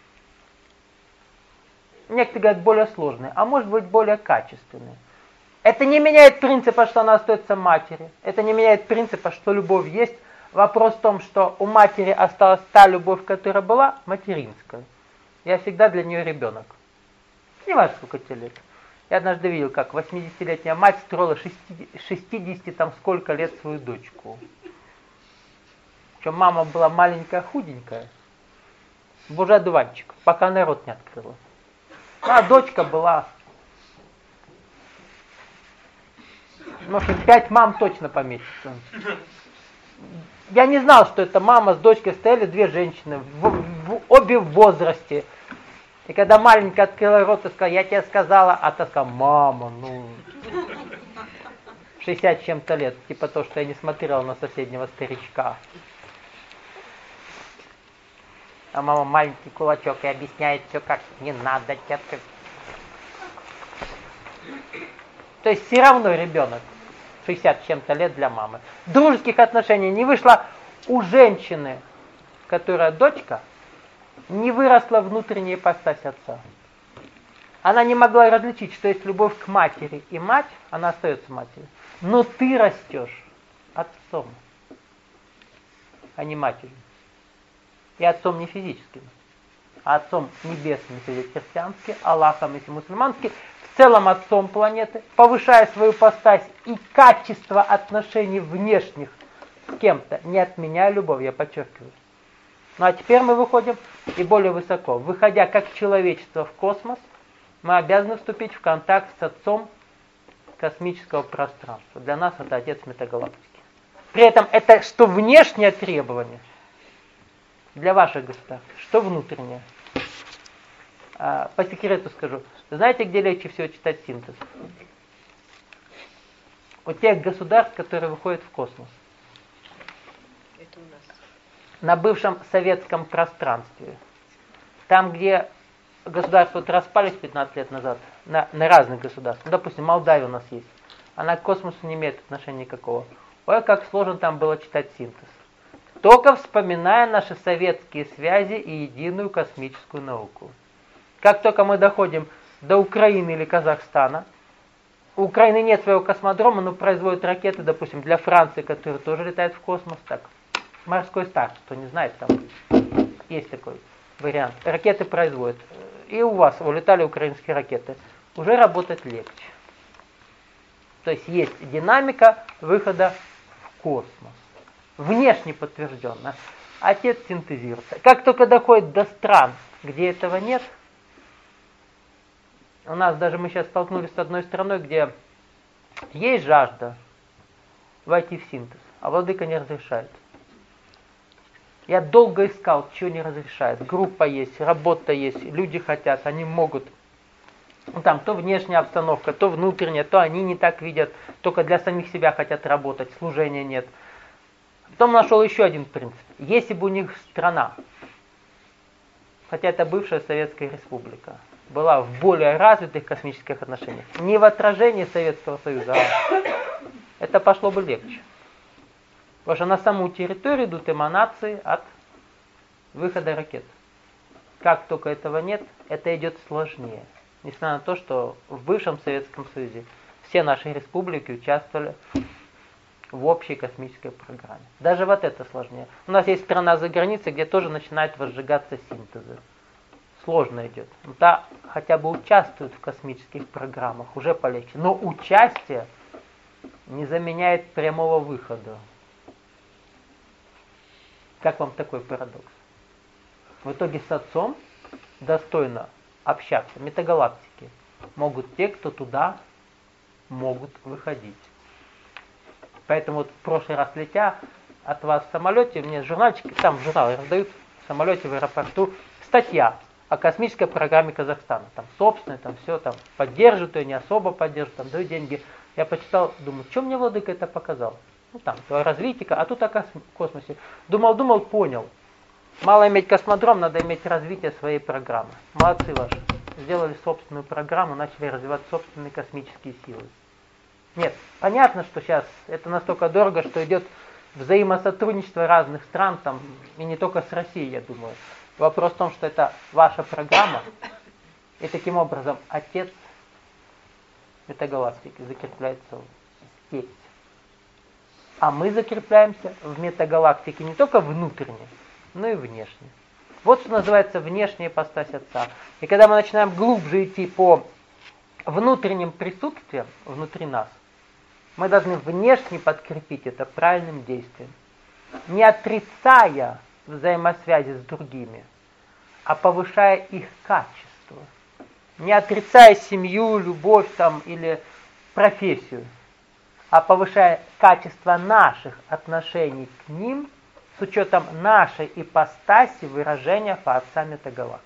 Некоторые говорят более сложные, а может быть более качественные. Это не меняет принципа, что она остается матери. Это не меняет принципа, что любовь есть. Вопрос в том, что у матери осталась та любовь, которая была, материнская. Я всегда для нее ребенок. Не важно, сколько тебе лет. Я однажды видел, как восьмидесятилетняя мать строила шестидесяти там сколько лет свою дочку. Причем мама была маленькая, худенькая. Божий одуванчик, пока народ не открыла. А дочка была... Может, пять мам точно поместится. Я не знал, что это мама с дочкой стояли, две женщины, в, в, обе в возрасте. И когда маленькая открыла рот и сказала, я тебе сказала, а та сказала, мама, ну... шестьдесят с чем-то лет, типа то, что я не смотрел на соседнего старичка. А мама маленький кулачок и объясняет все, как не надо, детка. То есть все равно ребенок. шестьдесят с чем-то лет для мамы. Дружеских отношений не вышло у женщины, которая дочка, не выросла внутренняя ипостась отца. Она не могла различить, что есть любовь к матери и мать, она остается матерью. Но ты растешь отцом, а не матерью. И отцом не физическим, а отцом небесным, если христианский, Аллахом, если мусульманский, в целом отцом планеты, повышая свою ипостась и качество отношений внешних с кем-то, не отменяя любовь, я подчеркиваю. Ну а теперь мы выходим и более высоко. Выходя как человечество в космос, мы обязаны вступить в контакт с отцом космического пространства. Для нас это отец метагалактики. При этом это что внешнее требование для ваших государств, что внутреннее. А, по секрету скажу. Знаете, где легче всего читать синтез? У тех государств, которые выходят в космос. Это у нас. На бывшем советском пространстве. Там, где государства вот распались пятнадцать лет назад, на, на разных государствах. Ну, допустим, Молдавия у нас есть. Она к космосу не имеет отношения никакого. Ой, как сложно там было читать синтез. Только вспоминая наши советские связи и единую космическую науку. Как только мы доходим до Украины или Казахстана, у Украины нет своего космодрома, но производят ракеты, допустим, для Франции, которые тоже летают в космос. Так, морской старт, кто не знает, там есть такой вариант. Ракеты производят. И у вас улетали украинские ракеты. Уже работать легче. То есть есть динамика выхода в космос. Внешне подтвержденно. Отец синтезируется. Как только доходит до стран, где этого нет, у нас даже мы сейчас столкнулись с одной страной, где есть жажда войти в синтез, а владыка не разрешает. Я долго искал, чего не разрешает. Группа есть, работа есть, люди хотят, они могут. Ну, там то внешняя обстановка, то внутренняя, то они не так видят, только для самих себя хотят работать, служения нет. Потом нашел еще один принцип. Если бы у них страна, хотя это бывшая Советская Республика, была в более развитых космических отношениях, не в отражении Советского Союза, а это пошло бы легче. Потому что на саму территорию идут эманации от выхода ракет. Как только этого нет, это идет сложнее. Несмотря на то, что в бывшем Советском Союзе все наши республики участвовали в общей космической программе. Даже вот это сложнее. У нас есть страна за границей, где тоже начинают возжигаться синтезы. сложно идет. Да, хотя бы участвуют в космических программах, уже полегче. Но участие не заменяет прямого выхода. Как вам такой парадокс? В итоге с Отцом достойно общаться, метагалактики, могут те, кто туда могут выходить. Поэтому вот в прошлый раз, летя от вас в самолете, мне журнальчики, там журналы раздают в самолете, в аэропорту, статья о космической программе Казахстана. Там собственная, там все, там поддерживают ее, не особо поддерживают, там дают деньги. Я почитал, думаю, что мне Владыка это показал? Ну там, развитие, а тут о космосе. Думал, думал, понял. Мало иметь космодром, надо иметь развитие своей программы. Молодцы ваши. Сделали собственную программу, начали развивать собственные космические силы. Нет, понятно, что сейчас это настолько дорого, что идет взаимосотрудничество разных стран, там, и не только с Россией, я думаю. Вопрос в том, что это ваша программа, и таким образом Отец метагалактики закрепляется здесь. А мы закрепляемся в метагалактике не только внутренне, но и внешне. Вот что называется внешняя ипостась Отца. И когда мы начинаем глубже идти по внутренним присутствиям внутри нас, мы должны внешне подкрепить это правильным действием. Не отрицая взаимосвязи с другими, а повышая их качество. Не отрицая семью, любовь там, или профессию, а повышая качество наших отношений к ним с учетом нашей ипостаси выражения Отца метагалактики.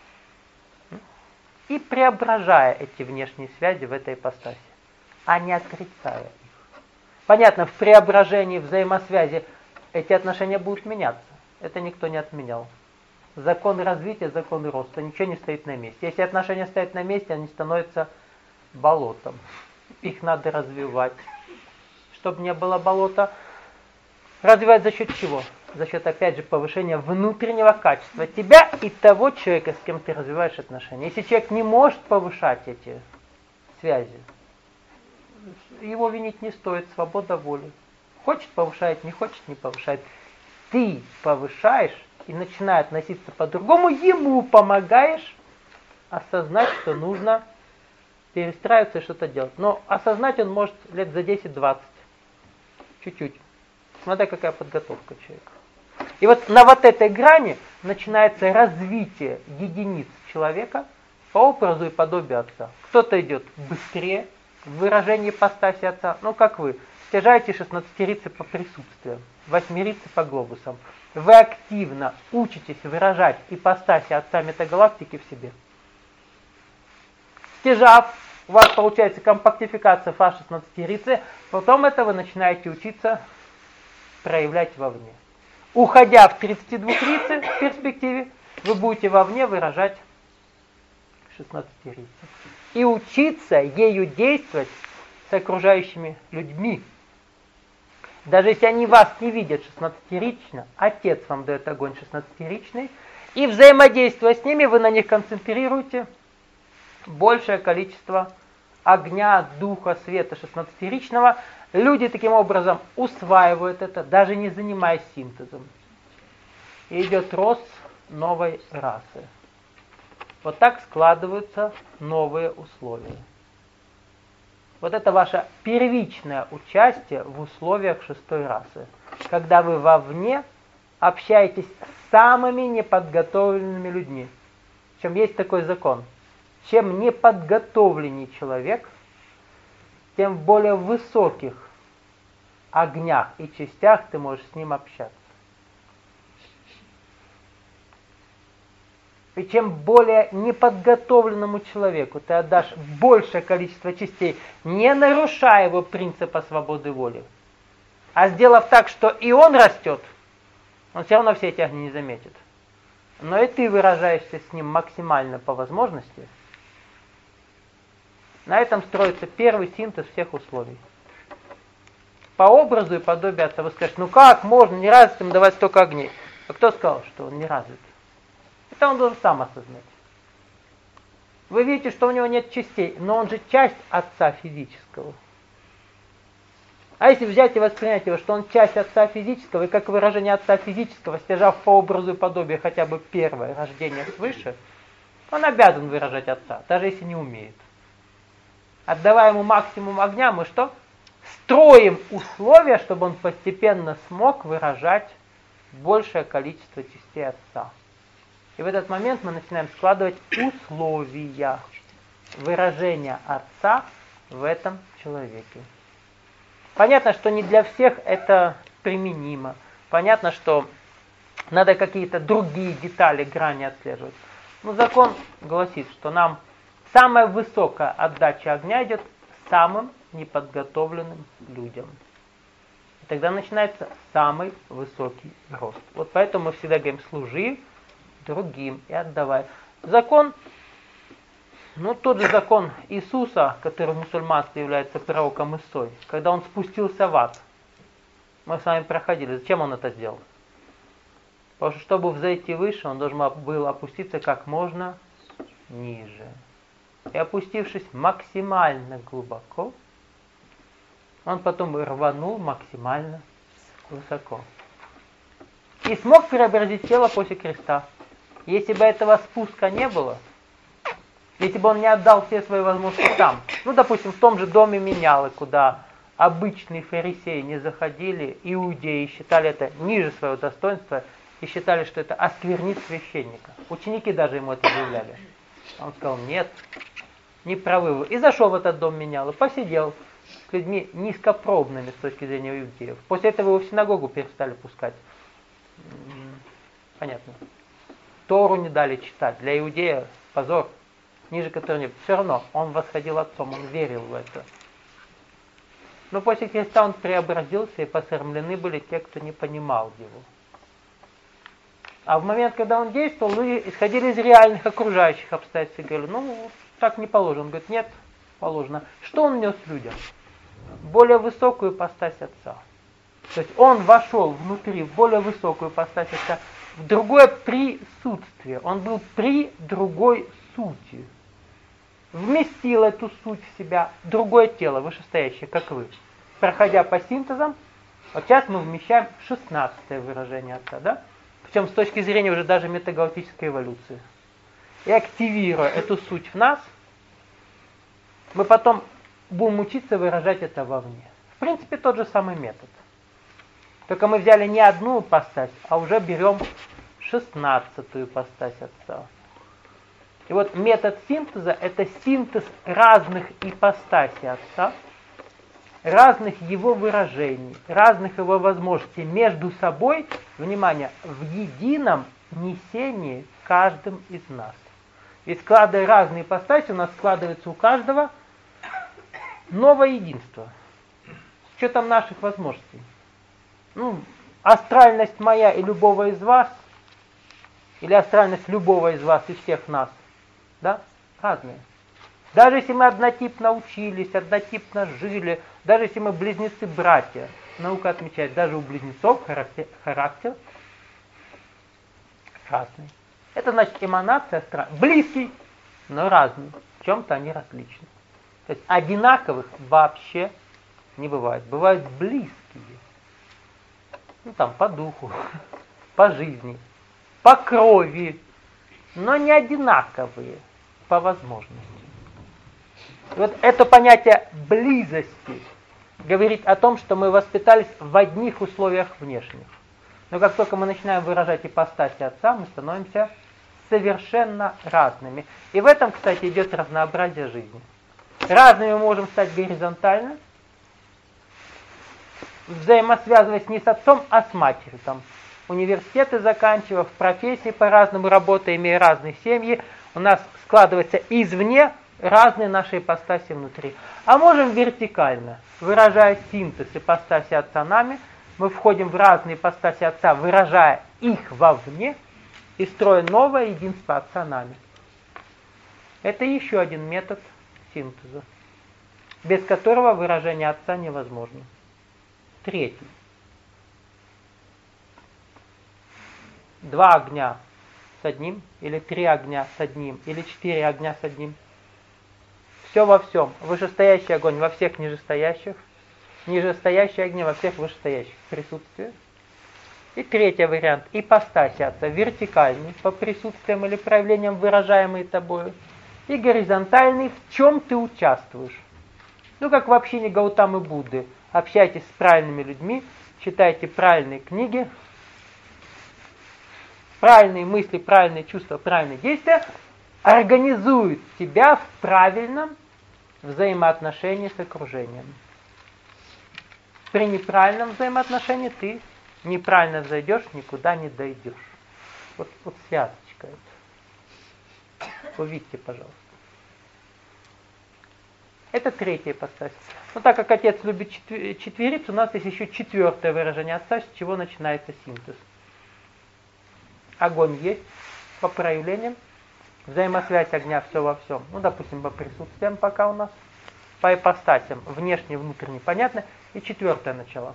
И преображая эти внешние связи в этой ипостаси, а не отрицая их. Понятно, в преображении взаимосвязи эти отношения будут меняться. Это никто не отменял. Закон развития, закон роста, ничего не стоит на месте. Если отношения стоят на месте, они становятся болотом. Их надо развивать. Чтобы не было болота, развивать за счет чего? За счет, опять же, повышения внутреннего качества тебя и того человека, с кем ты развиваешь отношения. Если человек не может повышать эти связи, его винить не стоит, свобода воли. Хочет — повышает, не хочет — не повышает. Ты повышаешь и, начиная относиться по-другому, ему помогаешь осознать, что нужно перестраиваться и что-то делать. Но осознать он может лет за десять-двадцать. Чуть-чуть. Смотря какая подготовка человека. И вот на вот этой грани начинается развитие единиц человека по образу и подобию Отца. Кто-то идет быстрее в выражении ипостаси Отца, ну как вы, стяжаете шестнадцатерицы по присутствию, восьмерицы по глобусам. Вы активно учитесь выражать ипостаси Отца метагалактики в себе. Стяжав, у вас получается компактификация фа шестнадцатерицы, потом это вы начинаете учиться проявлять вовне. Уходя в тридцатидвухрицы в перспективе, вы будете вовне выражать шестнадцатерицу. И учиться ею действовать с окружающими людьми. Даже если они вас не видят шестнадцатерично, Отец вам дает огонь шестнадцатеричный, и взаимодействуя с ними, вы на них концентрируете большее количество огня, духа, света шестнадцатеричного. Люди таким образом усваивают это, даже не занимаясь синтезом. И идет рост новой расы. Вот так складываются новые условия. Вот это ваше первичное участие в условиях шестой расы. Когда вы вовне общаетесь с самыми неподготовленными людьми. Причем есть такой закон. Чем неподготовленнее человек, тем в более высоких огнях и частях ты можешь с ним общаться. И чем более неподготовленному человеку ты отдашь большее количество частей, не нарушая его принципа свободы воли, а сделав так, что и он растет, он все равно все эти огни не заметит. Но и ты выражаешься с ним максимально по возможности. На этом строится первый синтез всех условий. По образу и подобию Отца. Вы скажете, ну как можно неразвитым давать столько огней? А кто сказал, что он не развит? Это он должен сам осознать. Вы видите, что у него нет частей, но он же часть Отца физического. А если взять и воспринять его, что он часть Отца физического, и как выражение Отца физического, стяжав по образу и подобию хотя бы первое рождение свыше, Он обязан выражать Отца, даже если не умеет. Отдавая ему максимум огня, мы что? Строим условия, чтобы он постепенно смог выражать большее количество частей Отца. И в этот момент мы начинаем складывать условия выражения Отца в этом человеке. Понятно, что не для всех это применимо. Понятно, что надо какие-то другие детали, грани отслеживать. Но закон гласит, что нам самая высокая отдача огня идет самым неподготовленным людям. И тогда начинается самый высокий рост. Вот поэтому мы всегда говорим: служи другим и отдавай. Закон, ну тот же закон Иисуса, который в мусульманстве является пророком Исой, когда он спустился в ад. Мы с вами проходили. Зачем он это сделал? Потому что, чтобы взойти выше, он должен был опуститься как можно ниже. И опустившись максимально глубоко, он потом рванул максимально высоко. И смог преобразить тело после креста. Если бы этого спуска не было, если бы он не отдал все свои возможности там, ну, допустим, в том же доме менялы, куда обычные фарисеи не заходили, иудеи считали это ниже своего достоинства и считали, что это осквернит священника. Ученики даже ему это заявляли. Он сказал: нет, не правы вы. И зашел в этот дом менялы, посидел с людьми низкопробными с точки зрения иудеев. После этого его в синагогу перестали пускать. Понятно. Тору не дали читать. Для иудея позор, ниже которого нет. Все равно он восходил отцом, он верил в это. Но после креста он преобразился, и посрамлены были те, кто не понимал его. А в момент, когда он действовал, люди исходили из реальных окружающих обстоятельств и говорили: ну, так не положено. Он говорит: нет, положено. Что он нес людям? Более высокую ипостась Отца. То есть он вошел внутри в более высокую ипостась Отца, в другое присутствие. Он был при другой сути. Вместил эту суть в себя другое тело, вышестоящее, как вы. Проходя по синтезам, вот сейчас мы вмещаем шестнадцатое выражение Отца, да? Причем с точки зрения уже даже метагалактической эволюции. И активируя эту суть в нас, мы потом будем учиться выражать это вовне. В принципе, тот же самый метод. Только мы взяли не одну ипостась, а уже берем шестнадцатую ипостась Отца. И вот метод синтеза – это синтез разных ипостасей Отца, разных его выражений, разных его возможностей между собой, внимание, в едином несении каждым из нас. И складывая разные ипостаси, у нас складывается у каждого новое единство. С учетом наших возможностей. Ну, астральность моя и любого из вас, или астральность любого из вас и всех нас, да, разные. Даже если мы однотипно учились, однотипно жили, даже если мы близнецы-братья, наука отмечает, даже у близнецов характер, характер разный. Это значит эманация астральность. Близкий, но разный. В чем-то они различны. То есть одинаковых вообще не бывает. Бывают близкие. Ну там по духу, по жизни, по крови, но не одинаковые по возможности. И вот это понятие близости говорит о том, что мы воспитались в одних условиях внешних. Но как только мы начинаем выражать ипостаси Отца, мы становимся совершенно разными. И в этом, кстати, идет разнообразие жизни. Разными мы можем стать горизонтально, взаимосвязываясь не с отцом, а с матерью. Там, университеты заканчивая, в профессии по-разному работая, имея разные семьи, у нас складывается извне разные наши ипостаси внутри. А можем вертикально, выражая синтез ипостаси Отца нами, мы входим в разные ипостаси Отца, выражая их вовне и строя новое единство Отца нами. Это еще один метод синтеза, без которого выражение Отца невозможно. Третий. Два огня с одним, или три огня с одним, или четыре огня с одним. Все во всем. Вышестоящий огонь во всех нижестоящих, нижестоящий огонь во всех вышестоящих присутствиях. И третий вариант. Ипостаси Отца. Вертикальный, по присутствиям или проявлениям, выражаемые тобою. И горизонтальный, в чем ты участвуешь. Ну, как в общине Гаутамы Будды. Общайтесь с правильными людьми, читайте правильные книги, правильные мысли, правильные чувства, правильные действия организуют тебя в правильном взаимоотношении с окружением. При неправильном взаимоотношении ты неправильно взойдешь, никуда не дойдешь. Вот, вот связочка эта. Увидьте, пожалуйста. Это третья ипостась. Но так как Отец любит четверицу, у нас есть еще четвертое выражение Отца, с чего начинается синтез. Огонь есть по проявлениям, взаимосвязь огня все во всем. Ну, допустим, по присутствиям пока у нас, по ипостасям, внешне, внутренне, понятно. И четвертое начало.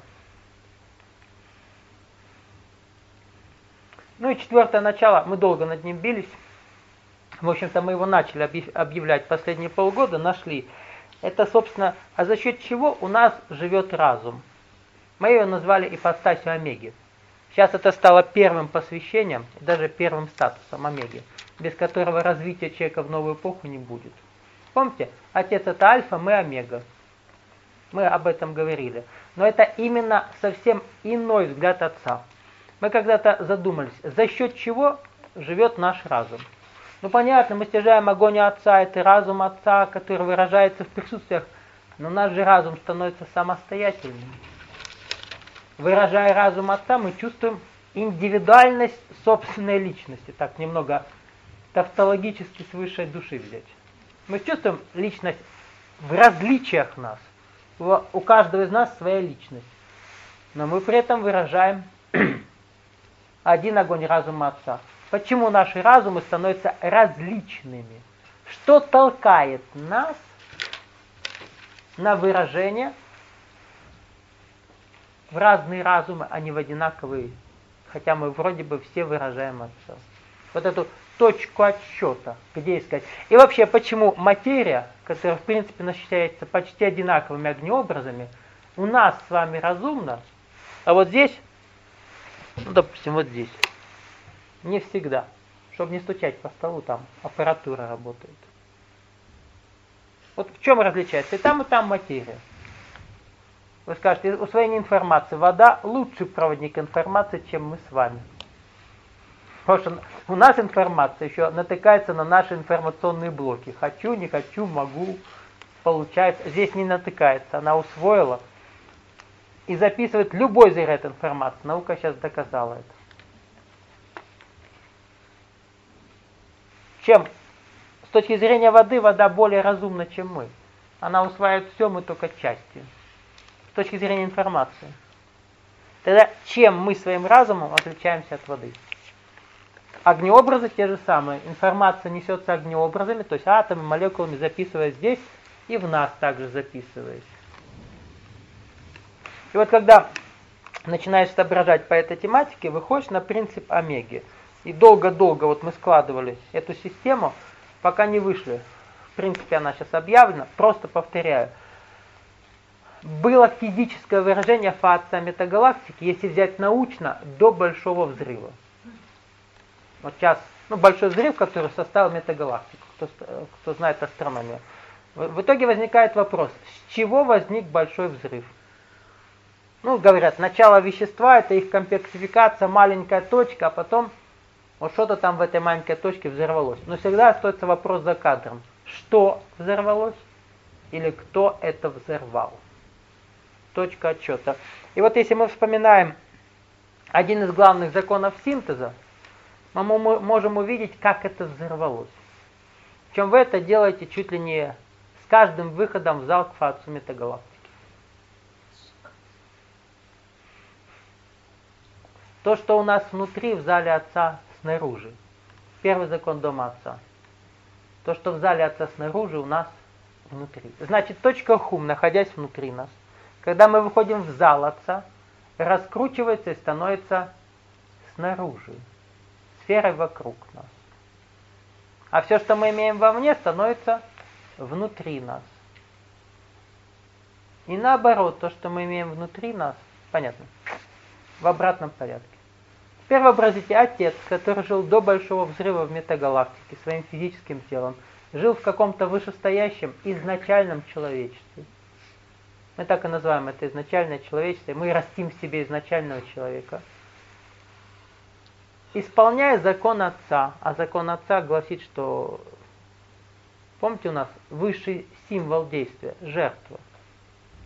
Ну и четвертое начало, мы долго над ним бились. В общем-то, мы его начали объявлять последние полгода, нашли. Это, собственно, а за счет чего у нас живет разум. Мы ее назвали ипостасью Омеги. Сейчас это стало первым посвящением, даже первым статусом Омеги, без которого развития человека в новую эпоху не будет. Помните, Отец это Альфа, мы Омега. Мы об этом говорили. Но это именно совсем иной взгляд Отца. Мы когда-то задумались, за счет чего живет наш разум. Ну понятно, мы стяжаем огонь Отца, это разум Отца, который выражается в присутствиях, но наш же разум становится самостоятельным. Выражая разум Отца, мы чувствуем индивидуальность собственной личности. Так, немного тавтологически с высшей души взять. Мы чувствуем личность в различиях нас. У каждого из нас своя личность. Но мы при этом выражаем один огонь разума Отца. Почему наши разумы становятся различными? Что толкает нас на выражение в разные разумы, а не в одинаковые? Хотя мы вроде бы все выражаем Отца. Вот эту точку отсчета, где искать. И вообще, почему материя, которая в принципе насчитывается почти одинаковыми огнеобразами, у нас с вами разумна, а вот здесь, ну, допустим, вот здесь, не всегда. Чтобы не стучать по столу, там аппаратура работает. Вот в чем различается? И там, и там материя. Вы скажете, усвоение информации. Вода лучший проводник информации, чем мы с вами. Потому что у нас информация еще натыкается на наши информационные блоки. Хочу, не хочу, могу, получается. Здесь не натыкается, она усвоила и записывает любой заряд информации. Наука сейчас доказала это. Чем с точки зрения воды, вода более разумна, чем мы. Она усваивает все, мы только части. С точки зрения информации. Тогда чем мы своим разумом отличаемся от воды? Огнеобразы те же самые. Информация несется огнеобразами, то есть атомами, молекулами, записываясь здесь, и в нас также записываясь. И вот когда начинаешь соображать по этой тематике, выходишь на принцип омеги. И долго-долго вот мы складывали эту систему, пока не вышли. В принципе, она сейчас объявлена. Просто повторяю. Было физическое выражение фация метагалактики, если взять научно, до Большого взрыва. Вот сейчас, ну, Большой взрыв, который составил метагалактику, кто, кто знает астрономию. В, в итоге возникает вопрос, с чего возник Большой взрыв? Ну, говорят, начало вещества, это их компактификация, маленькая точка, а потом вот что-то там в этой маленькой точке взорвалось. Но всегда остается вопрос за кадром. Что взорвалось? Или кто это взорвал? Точка отсчета. И вот если мы вспоминаем один из главных законов синтеза, мы можем увидеть, как это взорвалось. Причем вы это делаете чуть ли не с каждым выходом в зал к фацу метагалактики. То, что у нас внутри, в зале Отца, снаружи. Первый закон дома Отца. То, что в зале Отца снаружи, у нас внутри. Значит, точка хум, находясь внутри нас, когда мы выходим в зал Отца, раскручивается и становится снаружи, сферой вокруг нас. А все, что мы имеем вовне, становится внутри нас. И наоборот, то, что мы имеем внутри нас, понятно, в обратном порядке. Первообразите, отец, который жил до Большого взрыва в метагалактике своим физическим телом, жил в каком-то вышестоящем изначальном человечестве. Мы так и называем это изначальное человечество. Мы растим в себе изначального человека. Исполняя закон Отца, а закон Отца гласит, что, помните, у нас высший символ действия – жертва –